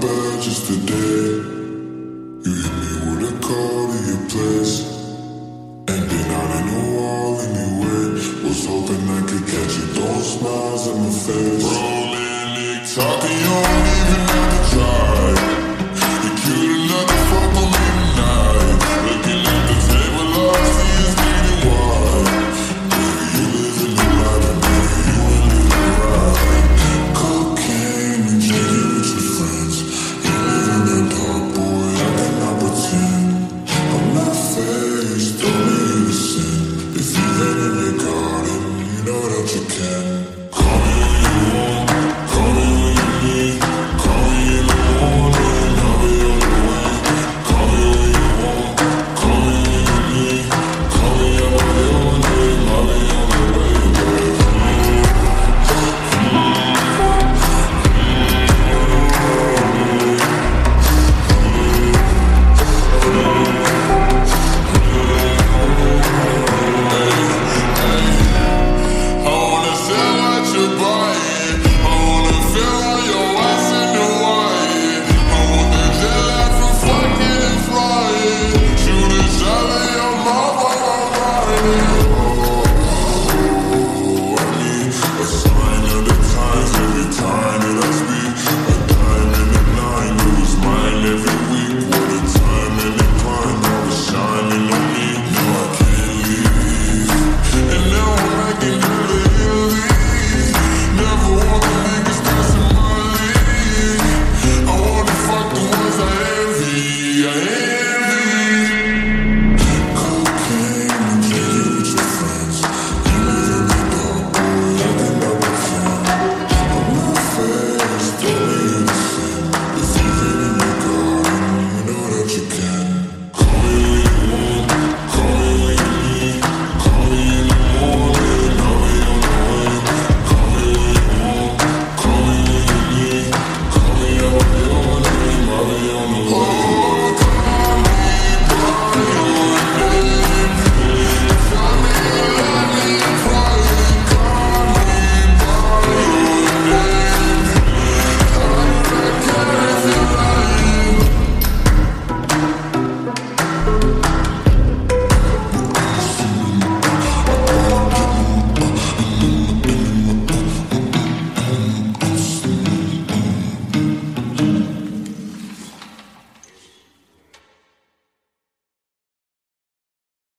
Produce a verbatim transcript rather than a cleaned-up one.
bad just today. You hit me with a call to your place. Ain't been out in a while anyway. Was hoping I could catch you throwing smiles in my face. Rolling, talking, you don't even